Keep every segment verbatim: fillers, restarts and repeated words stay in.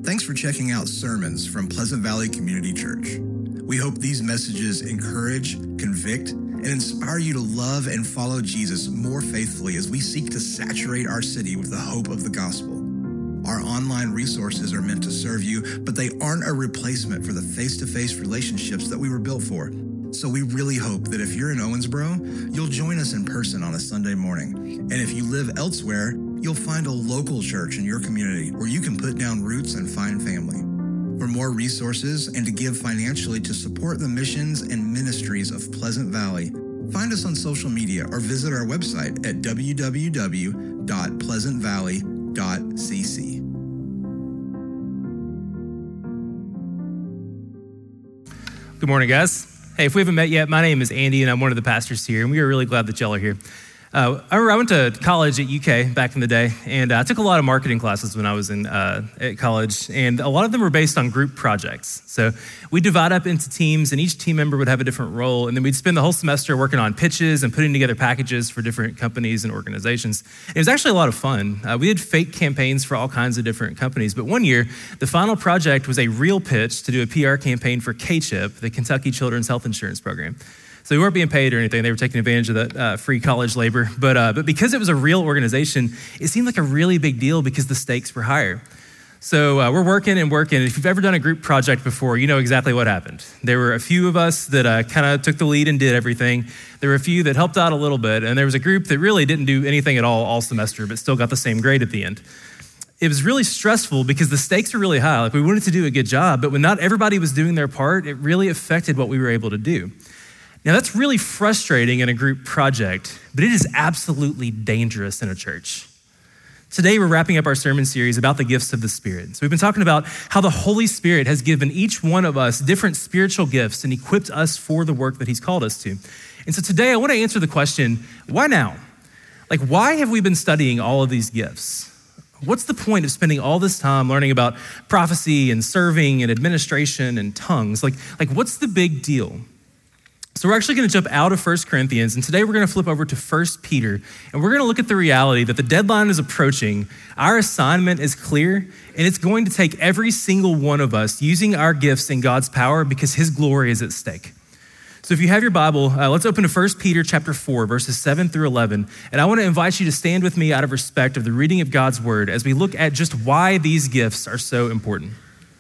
Thanks for checking out sermons from Pleasant Valley Community Church. We hope these messages encourage, convict, and inspire you to love and follow Jesus more faithfully as we seek to saturate our city with the hope of the gospel. Our online resources are meant to serve you, but they aren't a replacement for the face-to-face relationships that we were built for. So we really hope that if you're in Owensboro, you'll join us in person on a Sunday morning. And if you live elsewhere, you'll find a local church in your community where you can put down roots and find family. For more resources and to give financially to support the missions and ministries of Pleasant Valley, find us on social media or visit our website at w w w dot pleasant valley dot c c. Good morning, guys. Hey, if we haven't met yet, my name is Andy, and I'm one of the pastors here, and we are really glad that y'all are here. Uh, I remember I went to college at U K back in the day, and uh, I took a lot of marketing classes when I was in uh, at college, and a lot of them were based on group projects. So we divide up into teams, and each team member would have a different role, and then we'd spend the whole semester working on pitches and putting together packages for different companies and organizations. And it was actually a lot of fun. Uh, we did fake campaigns for all kinds of different companies, but one year, the final project was a real pitch to do a P R campaign for K-CHIP, the Kentucky Children's Health Insurance Program. So we weren't being paid or anything. They were taking advantage of that uh, free college labor. But uh, but because it was a real organization, it seemed like a really big deal because the stakes were higher. So uh, we're working and working. If you've ever done a group project before, you know exactly what happened. There were a few of us that uh, kind of took the lead and did everything. There were a few that helped out a little bit. And there was a group that really didn't do anything at all all semester, but still got the same grade at the end. It was really stressful because the stakes were really high. Like, we wanted to do a good job, but when not everybody was doing their part, it really affected what we were able to do. Now, that's really frustrating in a group project, but it is absolutely dangerous in a church. Today, we're wrapping up our sermon series about the gifts of the Spirit. So we've been talking about how the Holy Spirit has given each one of us different spiritual gifts and equipped us for the work that he's called us to. And so today, I want to answer the question, why now? Like, why have we been studying all of these gifts? What's the point of spending all this time learning about prophecy and serving and administration and tongues? Like, like what's the big deal? So we're actually going to jump out of First Corinthians, and today we're going to flip over to First Peter, and we're going to look at the reality that the deadline is approaching, our assignment is clear, and it's going to take every single one of us using our gifts in God's power because his glory is at stake. So if you have your Bible, uh, let's open to First Peter chapter four, verses seven through eleven, and I want to invite you to stand with me out of respect of the reading of God's word as we look at just why these gifts are so important.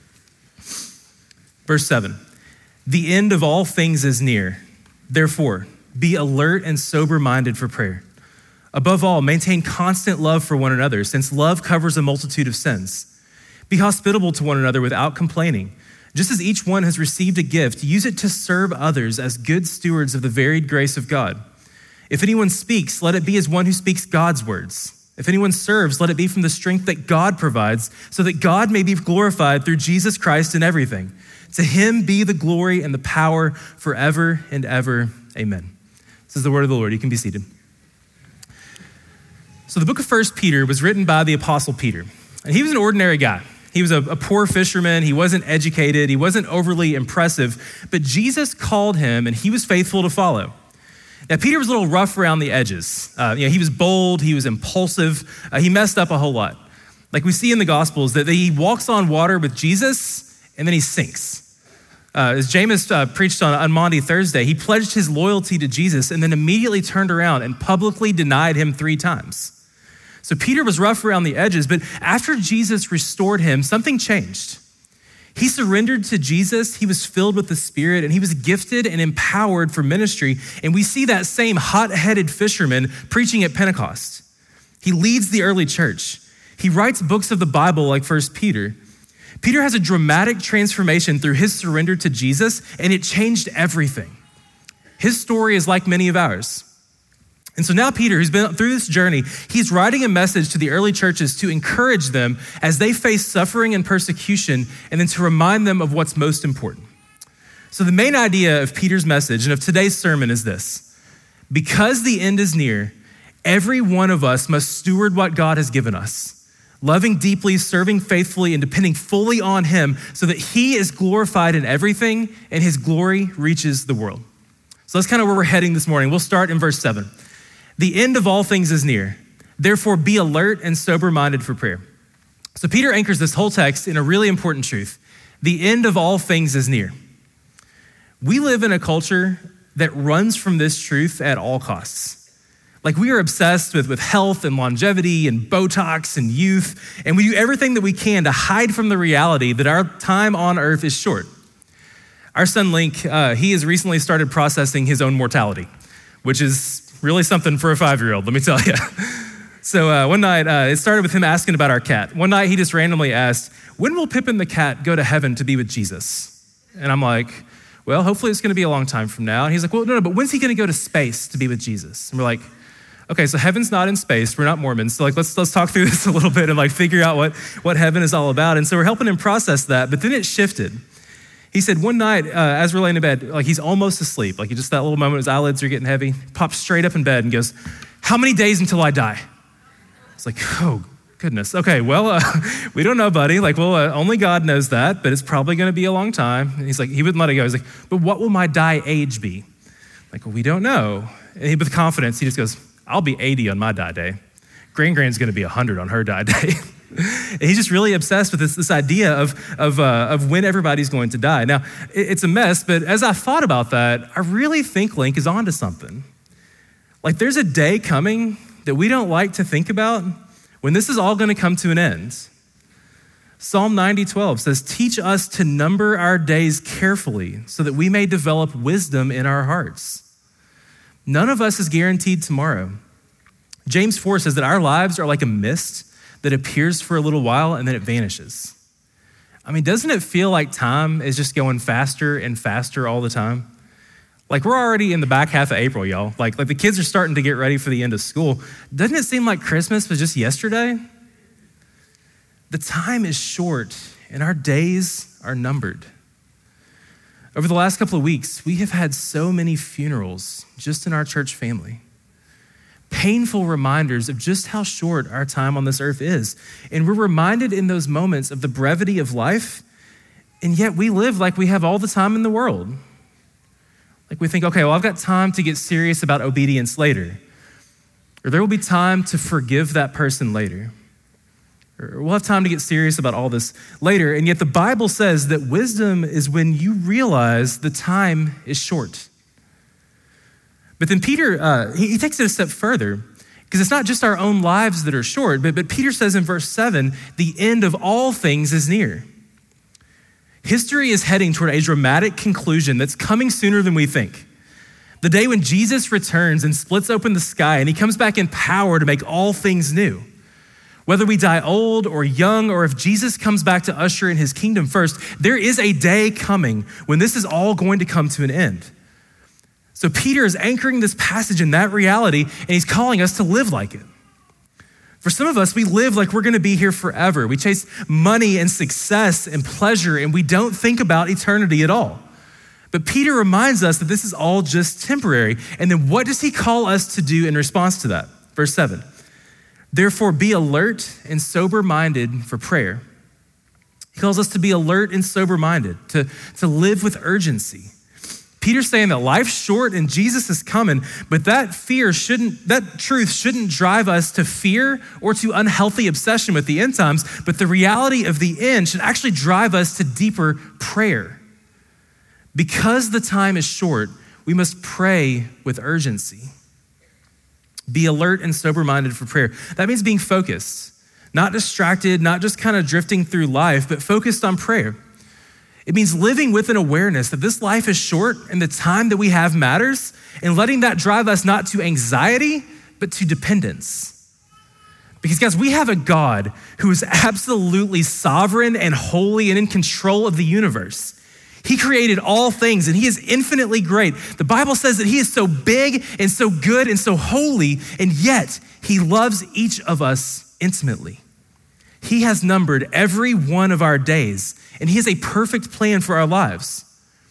Verse seven. The end of all things is near. Therefore, be alert and sober-minded for prayer. Above all, maintain constant love for one another, since love covers a multitude of sins. Be hospitable to one another without complaining. Just as each one has received a gift, use it to serve others as good stewards of the varied grace of God. If anyone speaks, let it be as one who speaks God's words. If anyone serves, let it be from the strength that God provides, so that God may be glorified through Jesus Christ in everything. To him be the glory and the power forever and ever. Amen. This is the word of the Lord. You can be seated. So the book of First Peter was written by the Apostle Peter. And he was an ordinary guy. He was a, a poor fisherman. He wasn't educated. He wasn't overly impressive. But Jesus called him, and he was faithful to follow. Now, Peter was a little rough around the edges. Uh, you know, he was bold. He was impulsive. Uh, he messed up a whole lot. Like we see in the Gospels, that he walks on water with Jesus, and then he sinks. Uh, as James uh, preached on, on Maundy Thursday, he pledged his loyalty to Jesus and then immediately turned around and publicly denied him three times. So Peter was rough around the edges, but after Jesus restored him, something changed. He surrendered to Jesus, he was filled with the Spirit, and he was gifted and empowered for ministry. And we see that same hot-headed fisherman preaching at Pentecost. He leads the early church. He writes books of the Bible like First Peter. Peter has a dramatic transformation through his surrender to Jesus, and it changed everything. His story is like many of ours. And so now Peter, who's been through this journey, he's writing a message to the early churches to encourage them as they face suffering and persecution, and then to remind them of what's most important. So the main idea of Peter's message and of today's sermon is this: because the end is near, every one of us must steward what God has given us, loving deeply, serving faithfully, and depending fully on him so that he is glorified in everything and his glory reaches the world. So that's kind of where we're heading this morning. We'll start in verse seven. The end of all things is near. Therefore, be alert and sober-minded for prayer. So Peter anchors this whole text in a really important truth. The end of all things is near. We live in a culture that runs from this truth at all costs. Like we are obsessed with, with health and longevity and Botox and youth, and we do everything that we can to hide from the reality that our time on earth is short. Our son Link, uh, he has recently started processing his own mortality, which is really something for a five-year-old, let me tell you. So uh, one night, uh, it started with him asking about our cat. One night he just randomly asked, when will Pippin the cat go to heaven to be with Jesus? And I'm like, well, hopefully it's gonna be a long time from now. And he's like, well, no, no, but when's he gonna go to space to be with Jesus? And we're like, okay, so heaven's not in space. We're not Mormons. So like, let's let's talk through this a little bit and like figure out what, what heaven is all about. And so we're helping him process that, but then it shifted. He said one night, uh, as we're laying in bed, like he's almost asleep, like just that little moment, his eyelids are getting heavy, pops straight up in bed and goes, how many days until I die? It's like, oh, goodness. Okay, well, uh, we don't know, buddy. Like, well, uh, only God knows that, but it's probably gonna be a long time. And he's like, he wouldn't let it go. He's like, but what will my die age be? Like, well, we don't know. And he, with confidence, he just goes, I'll be eighty on my die day. Gran Gran's gonna be one hundred on her die day. And he's just really obsessed with this, this idea of, of, uh, of when everybody's going to die. Now, it, it's a mess, but as I thought about that, I really think Link is onto something. Like there's a day coming that we don't like to think about when this is all gonna come to an end. Psalm ninety twelve says, teach us to number our days carefully so that we may develop wisdom in our hearts. None of us is guaranteed tomorrow. James four says that our lives are like a mist that appears for a little while and then it vanishes. I mean, doesn't it feel like time is just going faster and faster all the time? Like we're already in the back half of April, y'all. Like, like the kids are starting to get ready for the end of school. Doesn't it seem like Christmas was just yesterday? The time is short and our days are numbered. Over the last couple of weeks, we have had so many funerals just in our church family. Painful reminders of just how short our time on this earth is. And we're reminded in those moments of the brevity of life, and yet we live like we have all the time in the world. Like we think, okay, well, I've got time to get serious about obedience later. Or there will be time to forgive that person later. Or we'll have time to get serious about all this later. And yet the Bible says that wisdom is when you realize the time is short. But then Peter, uh, he, he takes it a step further, because it's not just our own lives that are short, but, but Peter says in verse seven, the end of all things is near. History is heading toward a dramatic conclusion that's coming sooner than we think. The day when Jesus returns and splits open the sky and he comes back in power to make all things new. Whether we die old or young, or if Jesus comes back to usher in his kingdom first, there is a day coming when this is all going to come to an end. So Peter is anchoring this passage in that reality, and he's calling us to live like it. For some of us, we live like we're gonna be here forever. We chase money and success and pleasure, and we don't think about eternity at all. But Peter reminds us that this is all just temporary. And then what does he call us to do in response to that? Verse seven, therefore be alert and sober-minded for prayer. He calls us to be alert and sober-minded, to, to live with urgency. Peter's saying that life's short and Jesus is coming, but that fear shouldn't, that truth shouldn't drive us to fear or to unhealthy obsession with the end times, but the reality of the end should actually drive us to deeper prayer. Because the time is short, we must pray with urgency. Be alert and sober-minded for prayer. That means being focused, not distracted, not just kind of drifting through life, but focused on prayer. It means living with an awareness that this life is short and the time that we have matters, and letting that drive us not to anxiety, but to dependence. Because guys, we have a God who is absolutely sovereign and holy and in control of the universe. He created all things and he is infinitely great. The Bible says that he is so big and so good and so holy, and yet he loves each of us intimately. He has numbered every one of our days, and he has a perfect plan for our lives.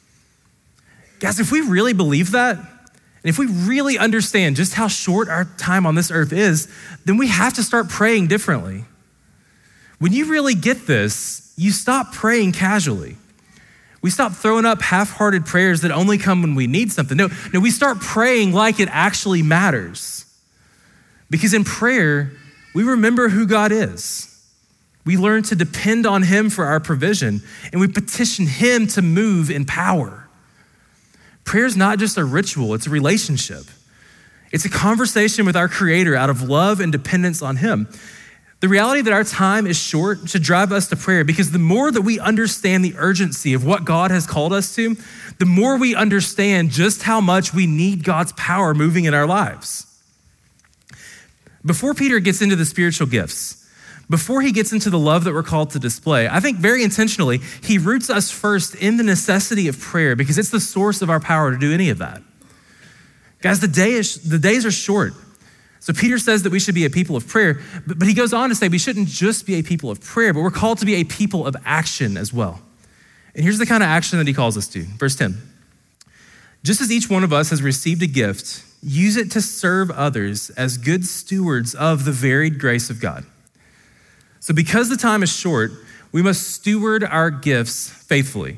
Guys, if we really believe that, and if we really understand just how short our time on this earth is, then we have to start praying differently. When you really get this, you stop praying casually. We stop throwing up half-hearted prayers that only come when we need something. No, no, we start praying like it actually matters. Because in prayer, we remember who God is. We learn to depend on him for our provision, and we petition him to move in power. Prayer is not just a ritual, it's a relationship. It's a conversation with our Creator out of love and dependence on him. The reality that our time is short should drive us to prayer, because the more that we understand the urgency of what God has called us to, the more we understand just how much we need God's power moving in our lives. Before Peter gets into the spiritual gifts, before he gets into the love that we're called to display, I think very intentionally, he roots us first in the necessity of prayer, because it's the source of our power to do any of that. Guys, the day is, the days are short. So Peter says that we should be a people of prayer, but, but he goes on to say we shouldn't just be a people of prayer, but we're called to be a people of action as well. And here's the kind of action that he calls us to. Verse ten, just as each one of us has received a gift, use it to serve others as good stewards of the varied grace of God. So because the time is short, we must steward our gifts faithfully.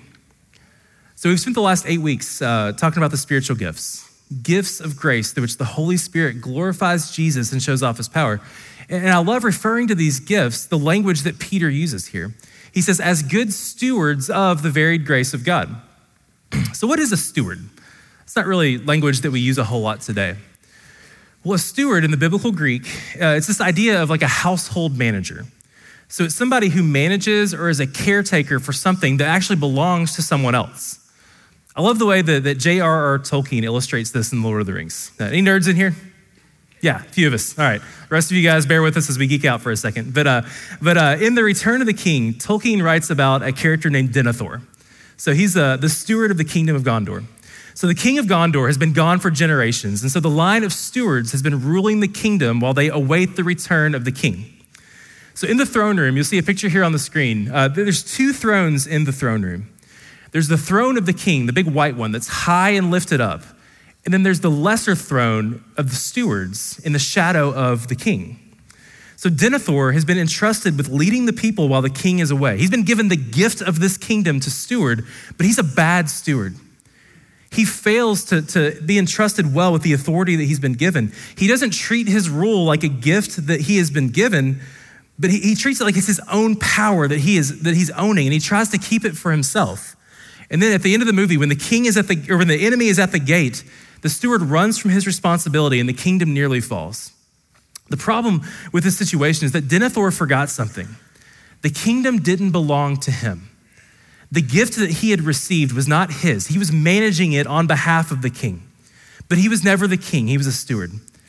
So we've spent the last eight weeks uh, talking about the spiritual gifts, gifts of grace through which the Holy Spirit glorifies Jesus and shows off his power. And I love referring to these gifts, the language that Peter uses here. He says, as good stewards of the varied grace of God. So what is a steward? It's not really language that we use a whole lot today. Well, a steward in the biblical Greek, uh, it's this idea of like a household manager. So it's somebody who manages or is a caretaker for something that actually belongs to someone else. I love the way that, that J R R Tolkien illustrates this in Lord of the Rings. Uh, any nerds in here? Yeah, a few of us. All right. The rest of you guys, bear with us as we geek out for a second. But uh, but uh, in The Return of the King, Tolkien writes about a character named Denethor. So he's uh, the steward of the kingdom of Gondor. So the king of Gondor has been gone for generations. And so the line of stewards has been ruling the kingdom while they await the return of the king. So in the throne room, you'll see a picture here on the screen. Uh, there's two thrones in the throne room. There's the throne of the king, the big white one that's high and lifted up. And then there's the lesser throne of the stewards in the shadow of the king. So Denethor has been entrusted with leading the people while the king is away. He's been given the gift of this kingdom to steward, but he's a bad steward. He fails to, to be entrusted well with the authority that he's been given. He doesn't treat his rule like a gift that he has been given, but he, he treats it like it's his own power that he is that he's owning, and he tries to keep it for himself. And then at the end of the movie, when the king is at the, or when the enemy is at the gate, the steward runs from his responsibility and the kingdom nearly falls. The problem with this situation is that Denethor forgot something. The kingdom didn't belong to him. The gift that he had received was not his. He was managing it on behalf of the king, but he was never the king. He was a steward.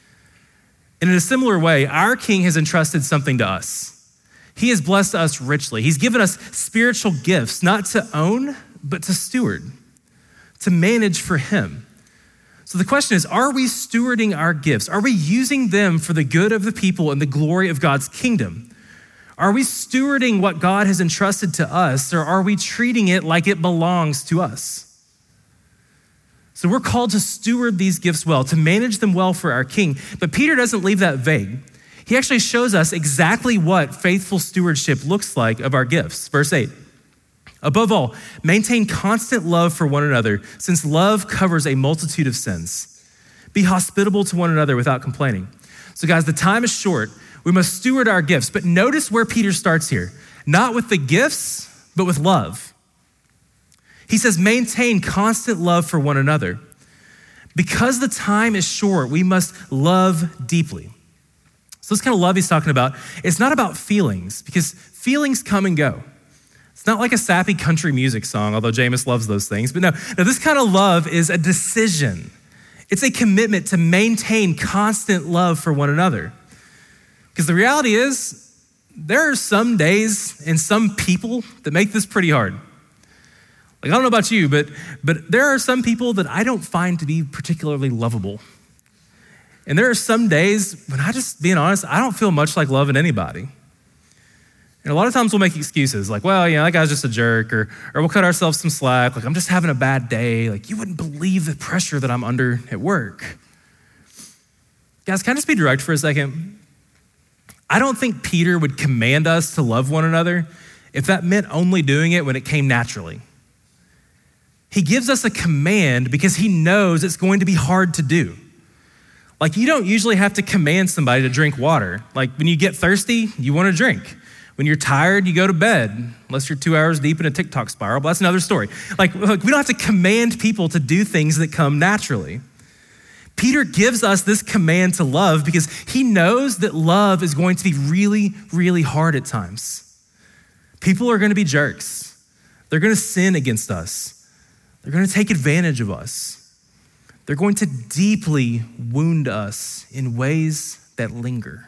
And in a similar way, our king has entrusted something to us. He has blessed us richly. He's given us spiritual gifts, not to own, but to steward, to manage for him. So the question is, are we stewarding our gifts? Are we using them for the good of the people and the glory of God's kingdom? Are we stewarding what God has entrusted to us, or are we treating it like it belongs to us? So we're called to steward these gifts well, to manage them well for our king. But Peter doesn't leave that vague. He actually shows us exactly what faithful stewardship looks like of our gifts. Verse eight, above all, maintain constant love for one another, since love covers a multitude of sins. Be hospitable to one another without complaining. So guys, the time is short. We must steward our gifts, but notice where Peter starts here. Not with the gifts, but with love. He says, maintain constant love for one another. Because the time is short, we must love deeply. So this kind of love he's talking about, it's not about feelings, because feelings come and go. It's not like a sappy country music song, although Jameis loves those things. But no, no, this kind of love is a decision. It's a commitment to maintain constant love for one another. Because the reality is, there are some days and some people that make this pretty hard. Like, I don't know about you, but, but there are some people that I don't find to be particularly lovable. And there are some days when I just, being honest, I don't feel much like loving anybody. And a lot of times we'll make excuses like, well, you know, that guy's just a jerk, or, or we'll cut ourselves some slack. Like, I'm just having a bad day. Like, you wouldn't believe the pressure that I'm under at work. Guys, can I just be direct for a second? I don't think Peter would command us to love one another if that meant only doing it when it came naturally. He gives us a command because he knows it's going to be hard to do. Like, you don't usually have to command somebody to drink water. Like, when you get thirsty, you want to drink. When you're tired, you go to bed, unless you're two hours deep in a TikTok spiral, but that's another story. Like, like we don't have to command people to do things that come naturally. Peter gives us this command to love because he knows that love is going to be really, really hard at times. People are going to be jerks. They're going to sin against us. They're going to take advantage of us. They're going to deeply wound us in ways that linger.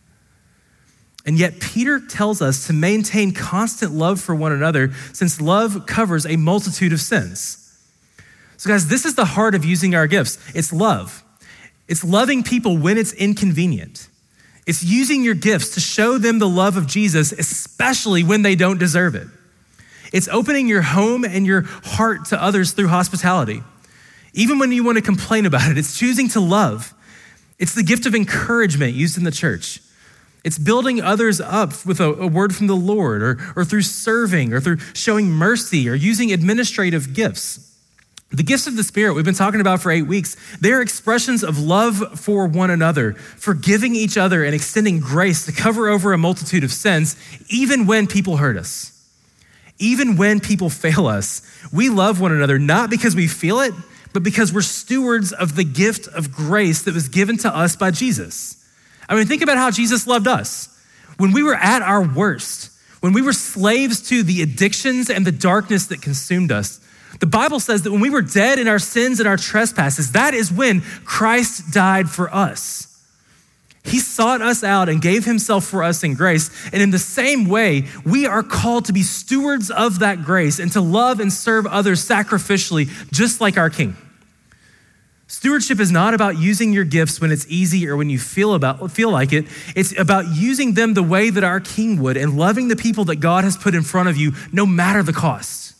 And yet Peter tells us to maintain constant love for one another since love covers a multitude of sins. So guys, this is the heart of using our gifts. It's love. It's loving people when it's inconvenient. It's using your gifts to show them the love of Jesus, especially when they don't deserve it. It's opening your home and your heart to others through hospitality. Even when you want to complain about it, it's choosing to love. It's the gift of encouragement used in the church. It's building others up with a, a word from the Lord or, or through serving or through showing mercy or using administrative gifts. The gifts of the Spirit we've been talking about for eight weeks, they're expressions of love for one another, forgiving each other and extending grace to cover over a multitude of sins, even when people hurt us. Even when people fail us, we love one another, not because we feel it, but because we're stewards of the gift of grace that was given to us by Jesus. I mean, think about how Jesus loved us. When we were at our worst, when we were slaves to the addictions and the darkness that consumed us, the Bible says that when we were dead in our sins and our trespasses, that is when Christ died for us. He sought us out and gave himself for us in grace. And in the same way, we are called to be stewards of that grace and to love and serve others sacrificially, just like our King. Stewardship is not about using your gifts when it's easy or when you feel about feel like it. It's about using them the way that our King would and loving the people that God has put in front of you, no matter the cost.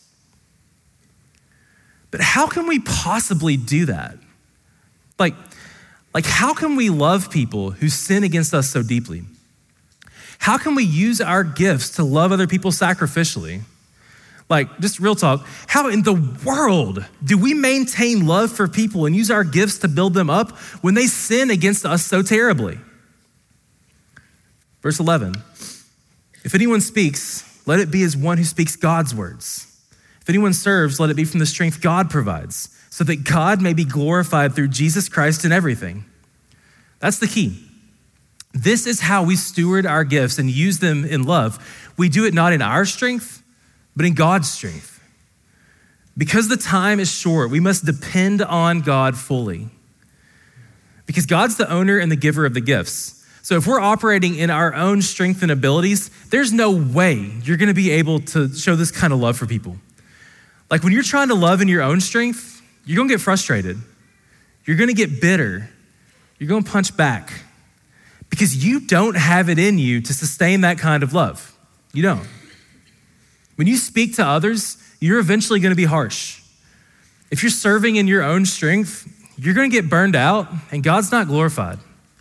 But how can we possibly do that? Like, like how can we love people who sin against us so deeply? How can we use our gifts to love other people sacrificially? Like, just real talk, how in the world do we maintain love for people and use our gifts to build them up when they sin against us so terribly? Verse eleven, if anyone speaks, let it be as one who speaks God's words. If anyone serves, let it be from the strength God provides, so that God may be glorified through Jesus Christ in everything. That's the key. This is how we steward our gifts and use them in love. We do it not in our strength, but in God's strength. Because the time is short, we must depend on God fully. Because God's the owner and the giver of the gifts. So if we're operating in our own strength and abilities, there's no way you're gonna be able to show this kind of love for people. Like when you're trying to love in your own strength, you're gonna get frustrated. You're gonna get bitter. You're gonna punch back because you don't have it in you to sustain that kind of love. You don't. When you speak to others, you're eventually gonna be harsh. If you're serving in your own strength, you're gonna get burned out and God's not glorified.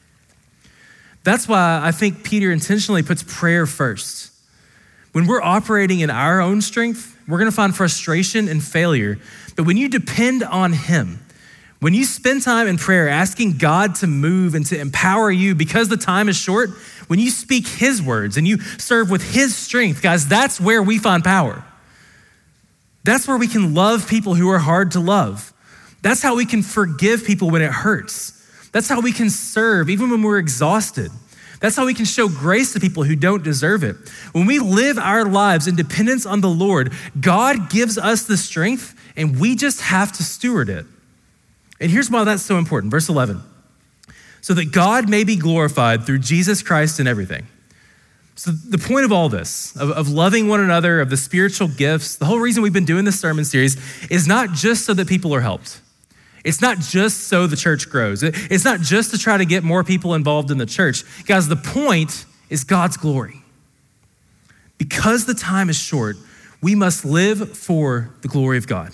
That's why I think Peter intentionally puts prayer first. When we're operating in our own strength, we're gonna find frustration and failure. But when you depend on him, when you spend time in prayer asking God to move and to empower you because the time is short, when you speak his words and you serve with his strength, guys, that's where we find power. That's where we can love people who are hard to love. That's how we can forgive people when it hurts. That's how we can serve even when we're exhausted. That's how we can show grace to people who don't deserve it. When we live our lives in dependence on the Lord, God gives us the strength and we just have to steward it. And here's why that's so important. Verse eleven, so that God may be glorified through Jesus Christ in everything. So the point of all this, of, of loving one another, of the spiritual gifts, the whole reason we've been doing this sermon series is not just so that people are helped. It's not just so the church grows. It's not just to try to get more people involved in the church. Guys, the point is God's glory. Because the time is short, we must live for the glory of God.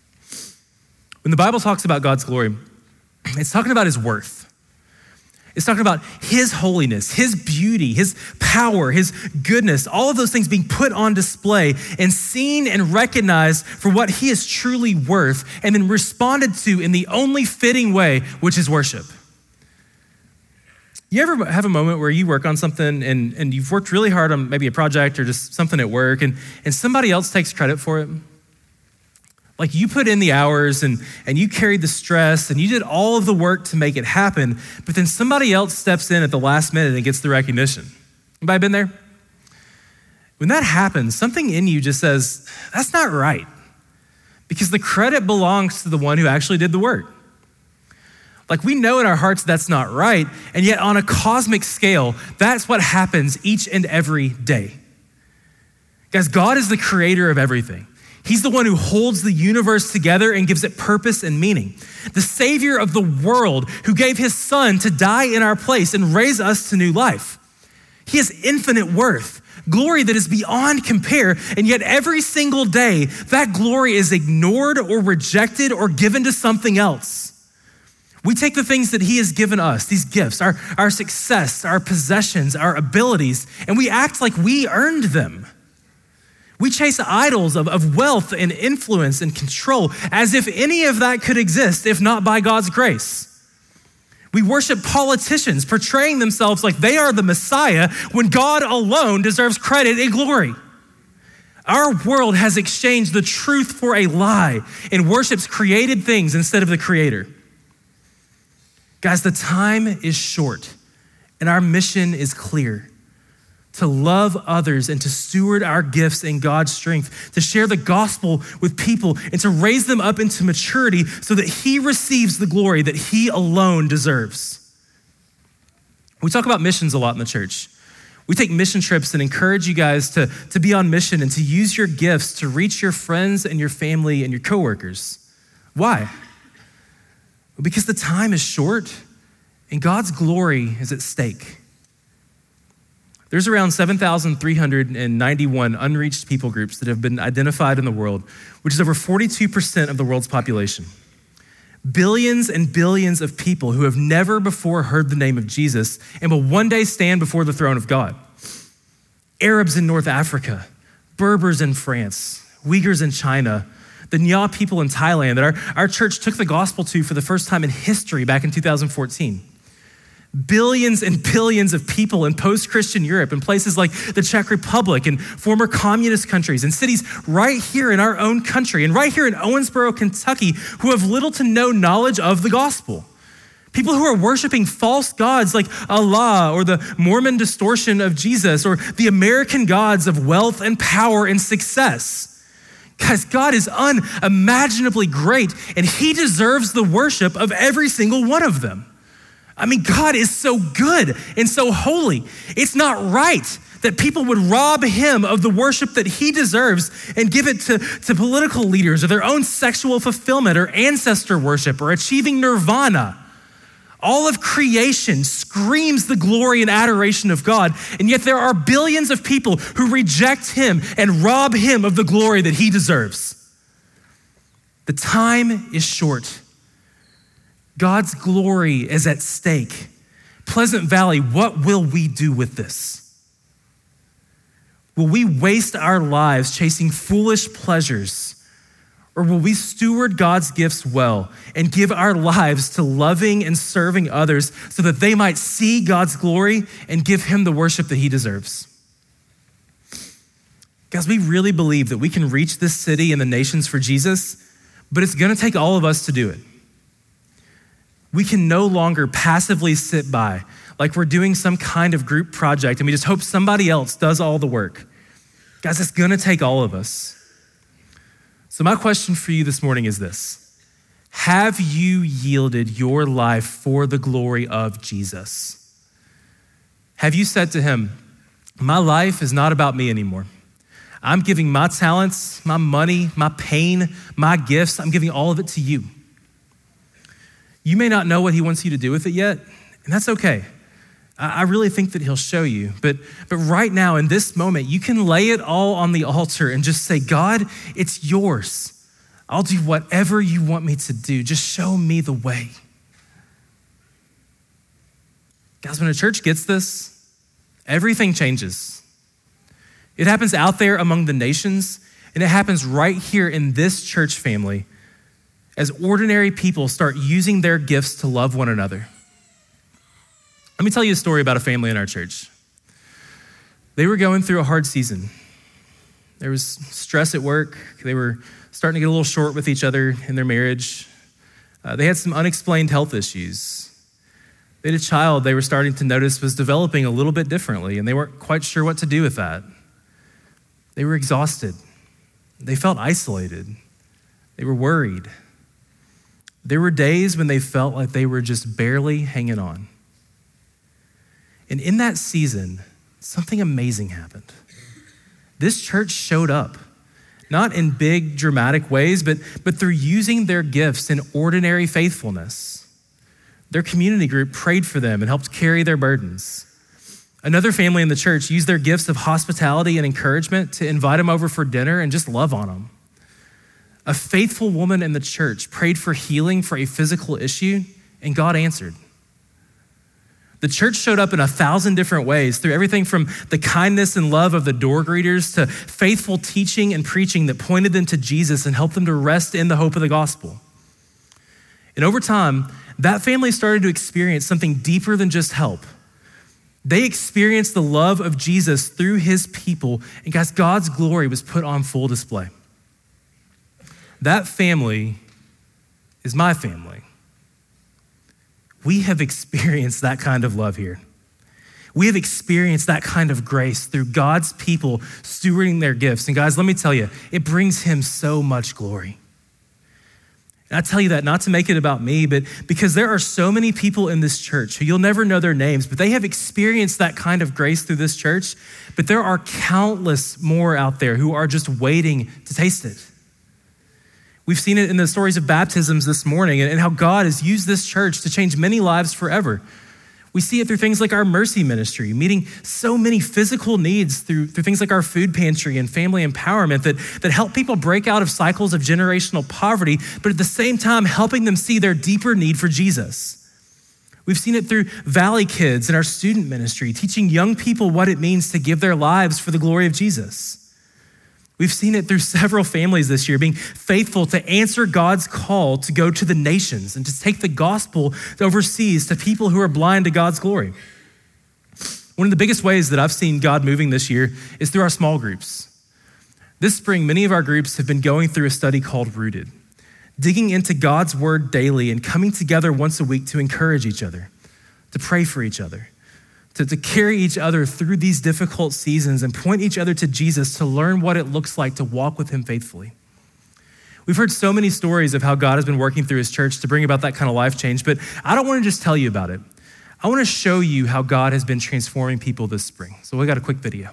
When the Bible talks about God's glory, it's talking about his worth. It's talking about his holiness, his beauty, his power, his goodness, all of those things being put on display and seen and recognized for what he is truly worth and then responded to in the only fitting way, which is worship. You ever have a moment where you work on something and, and you've worked really hard on maybe a project or just something at work and, and somebody else takes credit for it? Like you put in the hours and, and you carried the stress and you did all of the work to make it happen, but then somebody else steps in at the last minute and gets the recognition. Anybody been there? When that happens, something in you just says, that's not right, because the credit belongs to the one who actually did the work. Like we know in our hearts that's not right, and yet on a cosmic scale, that's what happens each and every day. Guys, God is the creator of everything. He's the one who holds the universe together and gives it purpose and meaning. The savior of the world who gave his son to die in our place and raise us to new life. He has infinite worth, glory that is beyond compare, and yet every single day, that glory is ignored or rejected or given to something else. We take the things that he has given us, these gifts, our, our success, our possessions, our abilities, and we act like we earned them. We chase idols of, of wealth and influence and control as if any of that could exist, if not by God's grace. We worship politicians portraying themselves like they are the Messiah when God alone deserves credit and glory. Our world has exchanged the truth for a lie and worships created things instead of the creator. Guys, the time is short and our mission is clear: to love others and to steward our gifts in God's strength, to share the gospel with people and to raise them up into maturity so that he receives the glory that he alone deserves. We talk about missions a lot in the church. We take mission trips and encourage you guys to, to be on mission and to use your gifts to reach your friends and your family and your coworkers. Why? Because the time is short and God's glory is at stake. There's around seven thousand three hundred ninety-one unreached people groups that have been identified in the world, which is over forty-two percent of the world's population. Billions and billions of people who have never before heard the name of Jesus and will one day stand before the throne of God. Arabs in North Africa, Berbers in France, Uyghurs in China, the Nya people in Thailand that our, our church took the gospel to for the first time in history back in two thousand fourteen. Billions and billions of people in post-Christian Europe, in places like the Czech Republic and former communist countries, and cities right here in our own country and right here in Owensboro, Kentucky, who have little to no knowledge of the gospel. People who are worshiping false gods like Allah or the Mormon distortion of Jesus or the American gods of wealth and power and success. Guys, God is unimaginably great, and he deserves the worship of every single one of them. I mean, God is so good and so holy. It's not right that people would rob him of the worship that he deserves and give it to, to political leaders or their own sexual fulfillment or ancestor worship or achieving nirvana. All of creation screams the glory and adoration of God, and yet there are billions of people who reject him and rob him of the glory that he deserves. The time is short. God's glory is at stake. Pleasant Valley, what will we do with this? Will we waste our lives chasing foolish pleasures? Or will we steward God's gifts well and give our lives to loving and serving others so that they might see God's glory and give him the worship that he deserves? Guys, we really believe that we can reach this city and the nations for Jesus, but it's gonna take all of us to do it. We can no longer passively sit by like we're doing some kind of group project and we just hope somebody else does all the work. Guys, it's gonna take all of us. So my question for you this morning is this: have you yielded your life for the glory of Jesus? Have you said to him, my life is not about me anymore. I'm giving my talents, my money, my pain, my gifts, I'm giving all of it to you. You may not know what he wants you to do with it yet, and that's okay. I really think that he'll show you, but, but right now in this moment, you can lay it all on the altar and just say, God, it's yours. I'll do whatever you want me to do. Just show me the way. Guys, when a church gets this, everything changes. It happens out there among the nations, and it happens right here in this church family as ordinary people start using their gifts to love one another. Let me tell you a story about a family in our church. They were going through a hard season. There was stress at work. They were starting to get a little short with each other in their marriage. Uh, they had some unexplained health issues. They had a child they were starting to notice was developing a little bit differently, and they weren't quite sure what to do with that. They were exhausted. They felt isolated. They were worried. There were days when they felt like they were just barely hanging on. And in that season, something amazing happened. This church showed up, not in big dramatic ways, but, but through using their gifts in ordinary faithfulness. Their community group prayed for them and helped carry their burdens. Another family in the church used their gifts of hospitality and encouragement to invite them over for dinner and just love on them. A faithful woman in the church prayed for healing for a physical issue, and God answered. The church showed up in a thousand different ways, through everything from the kindness and love of the door greeters to faithful teaching and preaching that pointed them to Jesus and helped them to rest in the hope of the gospel. And over time, that family started to experience something deeper than just help. They experienced the love of Jesus through his people, and guys, God's glory was put on full display. That family is my family. We have experienced that kind of love here. We have experienced that kind of grace through God's people stewarding their gifts. And guys, let me tell you, it brings him so much glory. And I tell you that not to make it about me, but because there are so many people in this church who you'll never know their names, but they have experienced that kind of grace through this church. But there are countless more out there who are just waiting to taste it. We've seen it in the stories of baptisms this morning and how God has used this church to change many lives forever. We see it through things like our mercy ministry, meeting so many physical needs through, through things like our food pantry and family empowerment that, that help people break out of cycles of generational poverty, but at the same time, helping them see their deeper need for Jesus. We've seen it through Valley Kids and our student ministry, teaching young people what it means to give their lives for the glory of Jesus. We've seen it through several families this year, being faithful to answer God's call to go to the nations and to take the gospel overseas to people who are blind to God's glory. One of the biggest ways that I've seen God moving this year is through our small groups. This spring, many of our groups have been going through a study called Rooted, digging into God's word daily and coming together once a week to encourage each other, to pray for each other, To, to carry each other through these difficult seasons and point each other to Jesus to learn what it looks like to walk with him faithfully. We've heard so many stories of how God has been working through his church to bring about that kind of life change, but I don't want to just tell you about it. I want to show you how God has been transforming people this spring. So we got a quick video.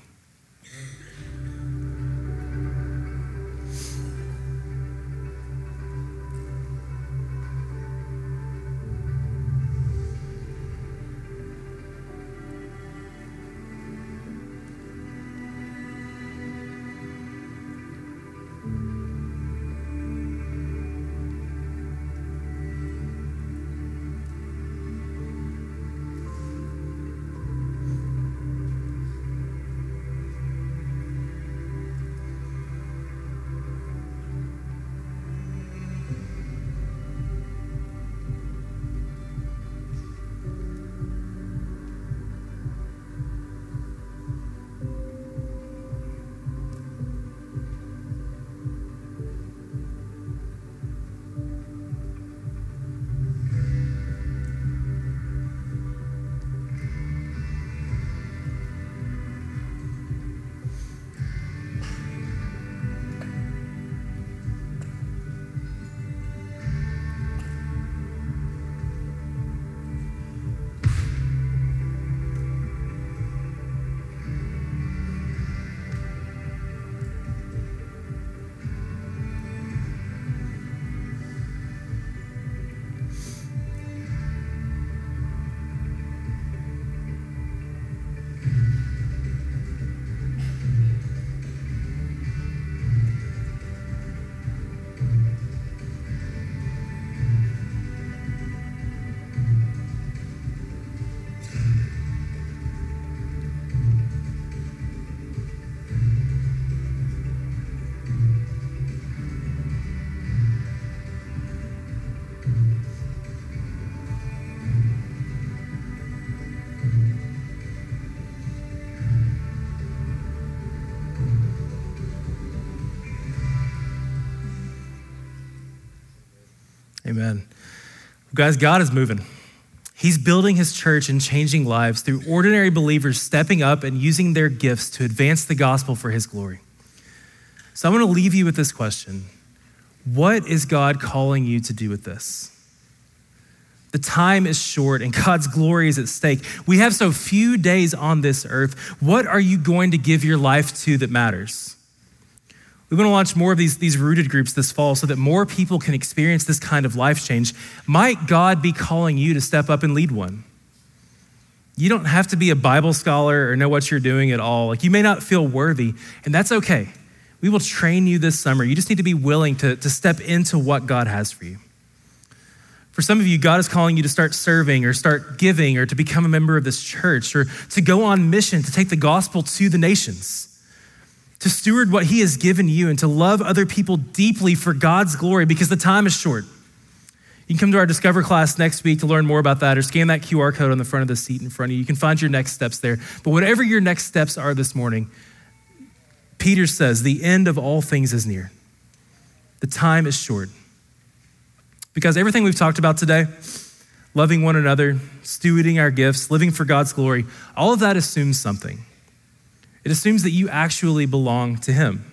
Amen. Guys, God is moving. He's building his church and changing lives through ordinary believers stepping up and using their gifts to advance the gospel for his glory. So I'm going to leave you with this question. What is God calling you to do with this? The time is short and God's glory is at stake. We have so few days on this earth. What are you going to give your life to that matters? We want to launch more of these, these rooted groups this fall so that more people can experience this kind of life change. Might God be calling you to step up and lead one? You don't have to be a Bible scholar or know what you're doing at all. Like, you may not feel worthy, and that's okay. We will train you this summer. You just need to be willing to, to step into what God has for you. For some of you, God is calling you to start serving or start giving or to become a member of this church or to go on mission to take the gospel to the nations, to steward what he has given you and to love other people deeply for God's glory because the time is short. You can come to our Discover class next week to learn more about that or scan that Q R code on the front of the seat in front of you. You can find your next steps there. But whatever your next steps are this morning, Peter says the end of all things is near. The time is short. Because everything we've talked about today, loving one another, stewarding our gifts, living for God's glory, all of that assumes something. It assumes that you actually belong to him.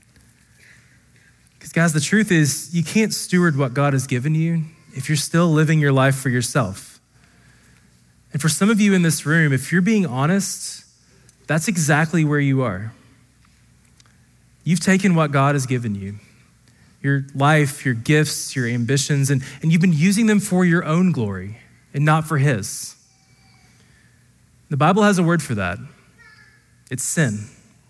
Because guys, the truth is you can't steward what God has given you if you're still living your life for yourself. And for some of you in this room, if you're being honest, that's exactly where you are. You've taken what God has given you, your life, your gifts, your ambitions, and, and you've been using them for your own glory and not for his. The Bible has a word for that. It's sin.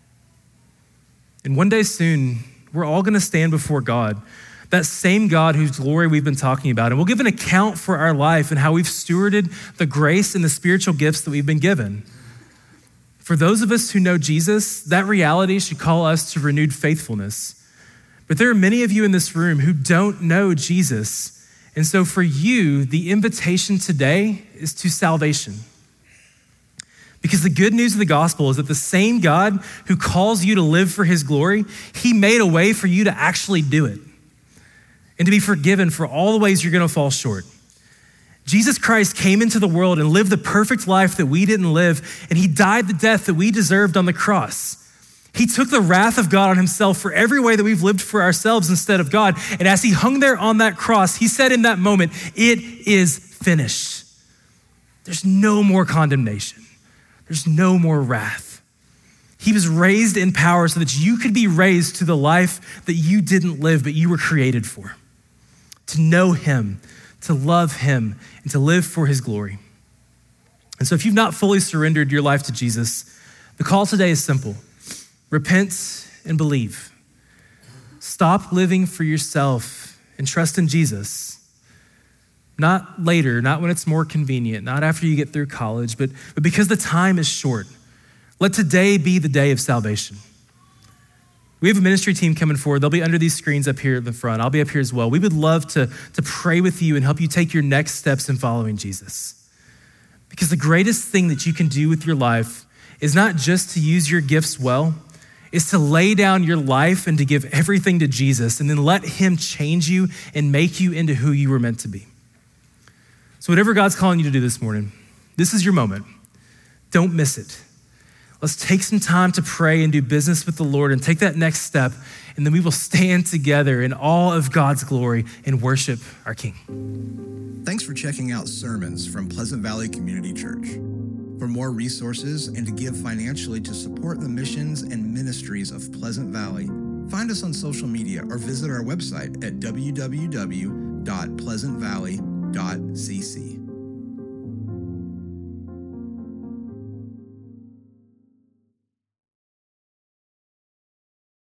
And one day soon, we're all gonna stand before God, that same God whose glory we've been talking about, and we'll give an account for our life and how we've stewarded the grace and the spiritual gifts that we've been given. For those of us who know Jesus, that reality should call us to renewed faithfulness. But there are many of you in this room who don't know Jesus. And so for you, the invitation today is to salvation. Because the good news of the gospel is that the same God who calls you to live for his glory, he made a way for you to actually do it and to be forgiven for all the ways you're gonna fall short. Jesus Christ came into the world and lived the perfect life that we didn't live, and he died the death that we deserved on the cross. He took the wrath of God on himself for every way that we've lived for ourselves instead of God. And as he hung there on that cross, he said in that moment, it is finished. There's no more condemnation. There's no more wrath. He was raised in power so that you could be raised to the life that you didn't live, but you were created for. To know him, to love him, and to live for his glory. And so if you've not fully surrendered your life to Jesus, the call today is simple. Repent and believe. Stop living for yourself and trust in Jesus. Not later, not when it's more convenient, not after you get through college, but, but because the time is short. Let today be the day of salvation. We have a ministry team coming forward. They'll be under these screens up here at the front. I'll be up here as well. We would love to, to pray with you and help you take your next steps in following Jesus. Because the greatest thing that you can do with your life is not just to use your gifts well, is to lay down your life and to give everything to Jesus and then let him change you and make you into who you were meant to be. So whatever God's calling you to do this morning, this is your moment. Don't miss it. Let's take some time to pray and do business with the Lord and take that next step, and then we will stand together in all of God's glory and worship our King. Thanks for checking out sermons from Pleasant Valley Community Church. For more resources and to give financially to support the missions and ministries of Pleasant Valley, find us on social media or visit our website at w w w dot pleasant valley dot c c.